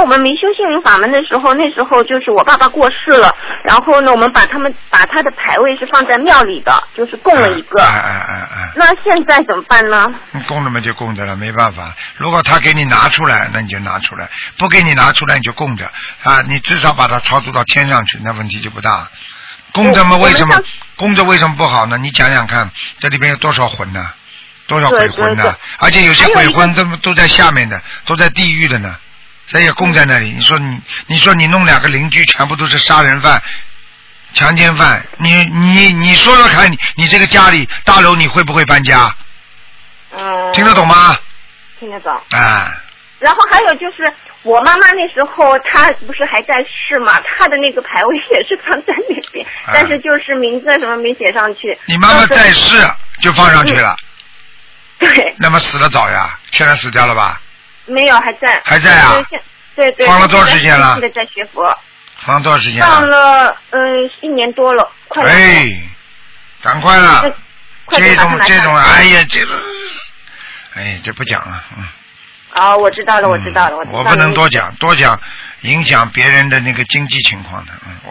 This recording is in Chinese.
我们没修心灵法门的时候，那时候就是我爸爸过世了，然后呢，我们把他的牌位是放在庙里的，就是供了一个。那现在怎么办呢？ 供了嘛就供着了，没办法。如果他给你拿出来，那你就拿出来；不给你拿出来，你就供着啊。你至少把它超度到天上去，那问题就不大。供着嘛，为什么供着为什么不好呢？你讲讲看，这里边有多少魂呢？多少鬼魂呢？而且有些鬼魂都在下面的，都在地狱的呢，这也供在那里。你说你弄2个邻居全部都是杀人犯、强奸犯，你说说看，你这个家里大楼你会不会搬家？听得懂吗？ 听得懂。 啊。 然后还有就是我妈妈那时候她不是还在世嘛，她的那个牌位也是放在那边，但是就是名字什么没写上去。 你妈妈在世就放上去了。 对。 那么死得早呀？现在死掉了吧？ 没有，还在。 还在啊？ 对对。 放了多少时间了？ 在学佛。 放了多少时间了？ 放了1年多了，快了。 哎，赶快了！这种，哎呀，这不讲了， 我知道了。 我不能多讲，影响别人的那个经济情况的，